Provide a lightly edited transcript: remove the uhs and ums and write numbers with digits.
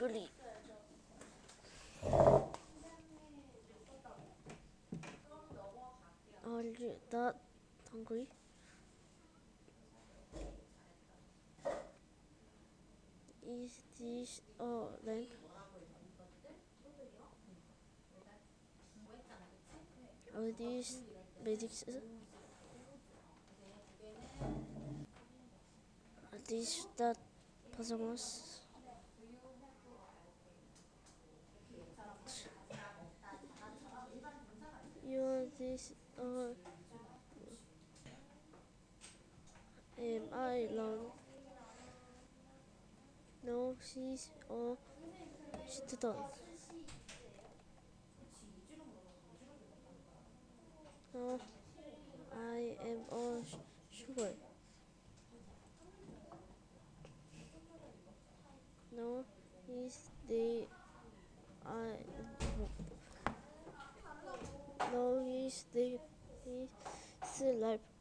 hungry. Are you that hungry? Is this a lamp? Are these basics? Are these that pajamas? You are this am I long? No, she's a student. No, I am a sugar. No, is the I no is the is life.